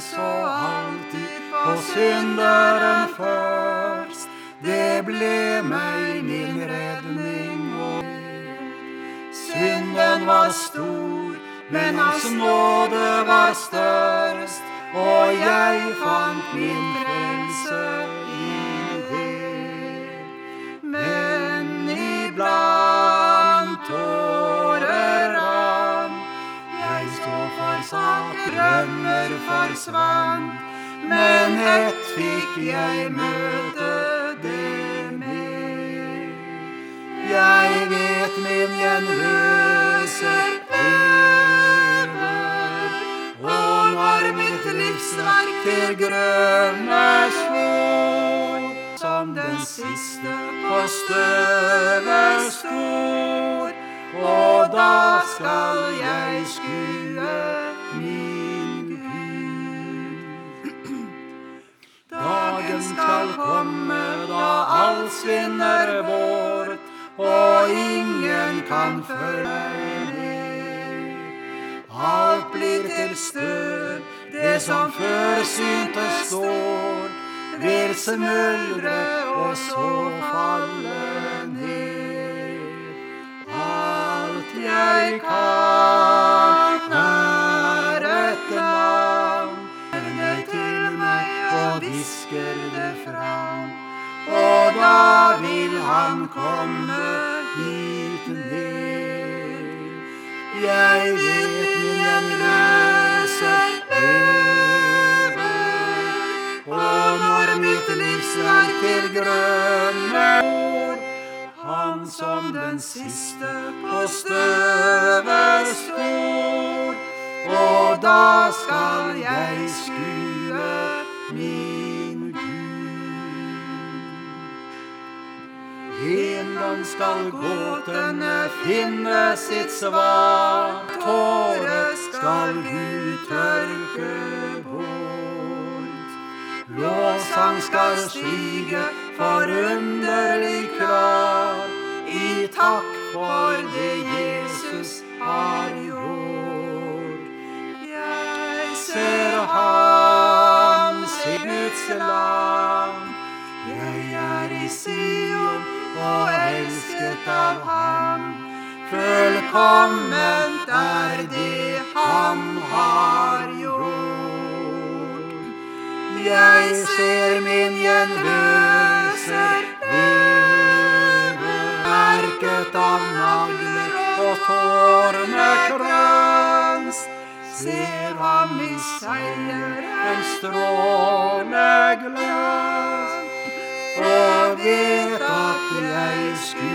så alltid på synderen først. Det ble meg min redning og synden var stor, men hans nåde var størst, og jeg fant min frelse i det. Men iblant tårer rann, jeg så forsatt, drømmer forsvant, men ett fikk jeg møte det med. Jeg vet min gjenløser lever, og når mitt livsverk til grønne slår, som den siste på støvet stor, og da skal jeg skue min Gud. Dagen skal komme da alt svinner bort, og ingen kan følge med. Alt blir til støv, det som før syntes står, vil smuldre og så falle ned. Alt jeg kan er et navn, vender til meg og visker det fram, og da vil han komme hit ned. Jeg vet min gjenløser lever, og når mitt livsverk til grønne ord, han som den siste på støvet stor, og da skal jeg skue min En gang skal gåtene finne sitt svar, tårer skal Gud tørke bort. Lovsang skal stige forunderlig klar, i takk for det Jesus har gjort. Jeg ser hans Guds land, jeg er i Sion og elsket av ham. Fullkomment er det han har gjort. Jeg ser min gjenløser leve, merket av nagler og tornekrans. Ser ham i seier en stråle glans, og vet at jeg skulle